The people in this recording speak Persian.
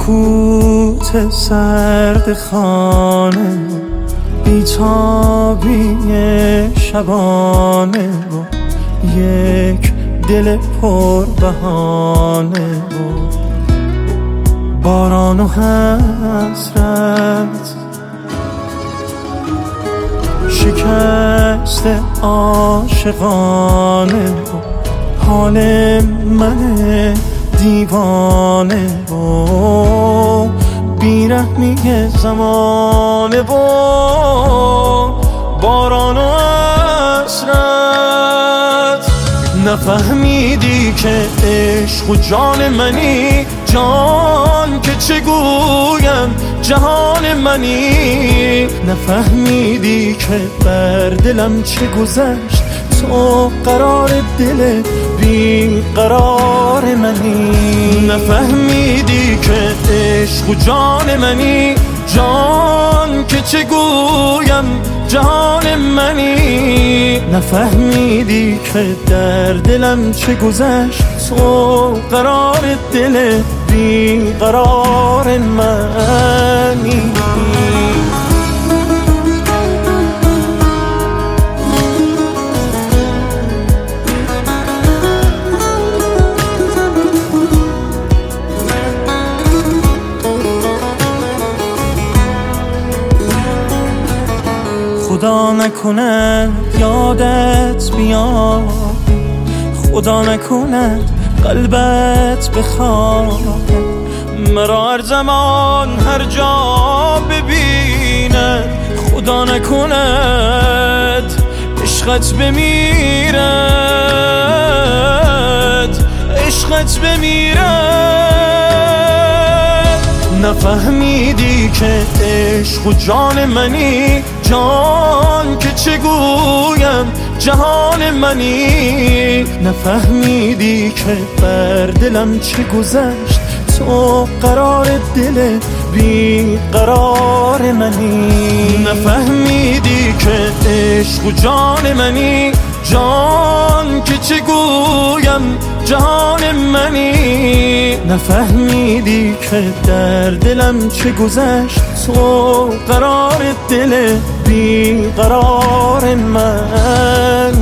سکوت سرد خانه، بیتابی شبانه و یک دل پر بهانه و باران و حسرت، شکست عاشقانه و حال من دیوانه و بیرحمی زمانه و باران و حسرت. نفهمیدی که عشق و جان منی، جان که چگویم جهان منی. نفهمیدی که بر دلم چه گذشت، تو قرار دل بی قرار منی. نفهمیدی که عشق و جان منی، جان که چگویم جهان منی. نفهمیدی که در دلم چه گذشت، تو قرار دل بی قرار منی. خدا نکند یادت بیاد، خدا نکند قلبت بخواد، مرا هر زمان هر جا ببیند. خدا نکند عشقت بمیرد، عشقت بمیرد. نفهمیدی که عشق و جان منی، جان که چگویم جهان منی. نفهمیدی که بر دلم چه گذشت، تو قرار دل بی قرار منی. نفهمیدی که عشق و جان منی، جان که چگویم جهان منی. نفهمیدی که در دلم چه گذشت، تو قرار دل بی قرار من.